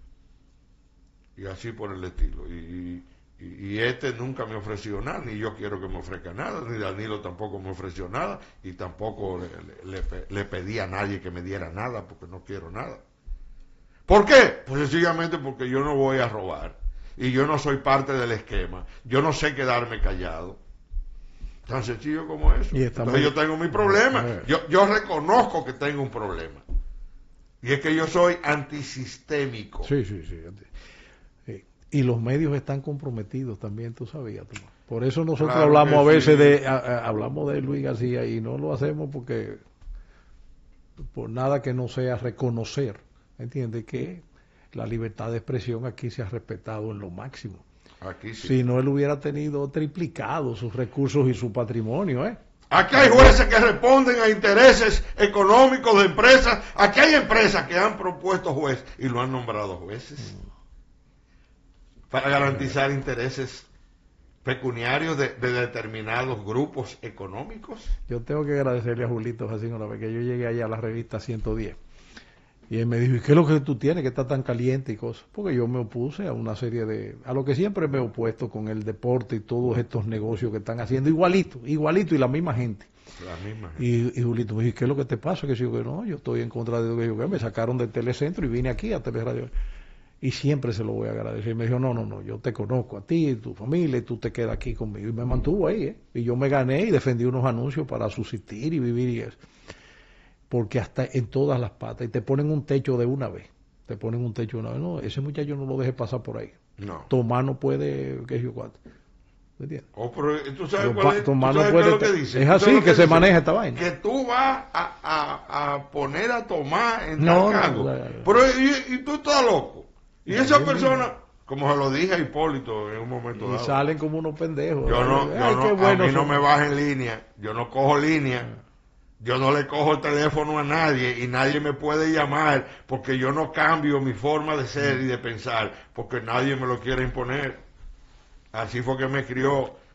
Y así por el estilo. Y este nunca me ofreció nada, ni yo quiero que me ofrezca nada, ni Danilo tampoco me ofreció nada, y tampoco le pedí a nadie que me diera nada, porque no quiero nada. ¿Por qué? Pues sencillamente porque yo no voy a robar, y yo no soy parte del esquema, yo no sé quedarme callado. Tan sencillo como eso. Entonces yo tengo mi problema, yo reconozco que tengo un problema, y es que yo soy antisistémico. Sí. Y los medios están comprometidos también, tú sabías, Tomás. Por eso nosotros hablamos a veces hablamos de Luis García, y no lo hacemos porque por nada que no sea reconocer, ¿entiendes? Que la libertad de expresión aquí se ha respetado en lo máximo. Aquí sí. Si no, él hubiera tenido triplicado sus recursos y su patrimonio, Aquí hay jueces que responden a intereses económicos de empresas. Aquí hay empresas que han propuesto juez y lo han nombrado jueces para garantizar intereses pecuniarios de determinados grupos económicos. Yo tengo que agradecerle a Julito Jacín una vez que yo llegué allá a la revista 110. Y él me dijo, ¿y qué es lo que tú tienes que está tan caliente y cosas? Porque yo me opuse a una serie a lo que siempre me he opuesto con el deporte y todos estos negocios que están haciendo, igualito, y la misma gente. Y Julito me dijo, ¿qué es lo que te pasa? Que yo no, yo estoy en contra de lo que me sacaron del Telecentro y vine aquí a Teleradio. Y siempre se lo voy a agradecer. Y me dijo, no, yo te conozco a ti, tu familia, y tú te quedas aquí conmigo. Y me mantuvo ahí, Y yo me gané y defendí unos anuncios para subsistir y vivir y eso. Porque hasta en todas las patas, y te ponen un techo de una vez. No, ese muchacho no lo deje pasar por ahí. No. Tomás no puede, qué sé yo cuánto. ¿Me entiendes? Pero tú sabes cuál es, Tomás ¿tú sabes no puede, qué es lo que dice? Es así que se maneja esta vaina. Que tú vas a poner a Tomás en tal cargo. Pero y tú estás loco. Y esa persona, como se lo dije a Hipólito en un momento dado. Y salen como unos pendejos. A mí no me baja en línea. Yo no cojo línea. Yo no le cojo el teléfono a nadie y nadie me puede llamar porque yo no cambio mi forma de ser y de pensar porque nadie me lo quiere imponer. Así fue que me crió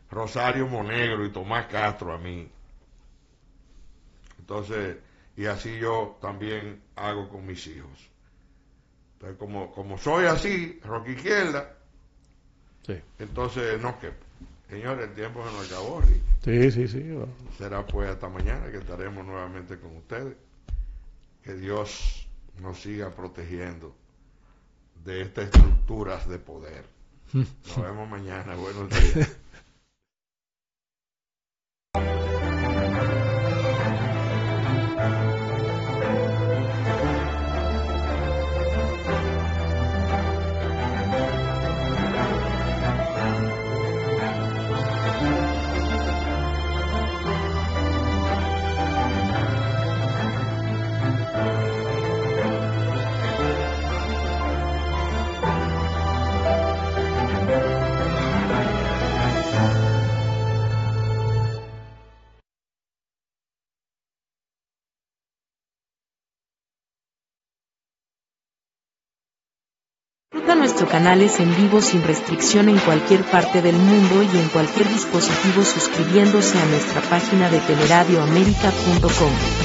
Rosario Monegro y Tomás Castro a mí. Entonces, y así yo también hago con mis hijos. Entonces, como soy así, roca izquierda, Sí. entonces no que. Señores, el tiempo se nos acabó, Rick. Sí. Será pues hasta mañana que estaremos nuevamente con ustedes. Que Dios nos siga protegiendo de estas estructuras de poder. Nos vemos mañana. Buenos días. Disfruta nuestros canales en vivo sin restricción en cualquier parte del mundo y en cualquier dispositivo suscribiéndose a nuestra página de teleradioamerica.com.